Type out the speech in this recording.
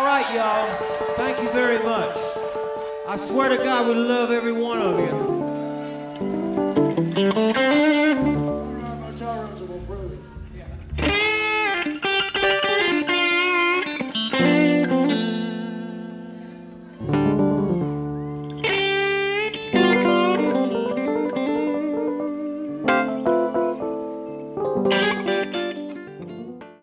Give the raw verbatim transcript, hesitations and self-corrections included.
right, y'all. Thank you very much. I swear to God we love every one of you.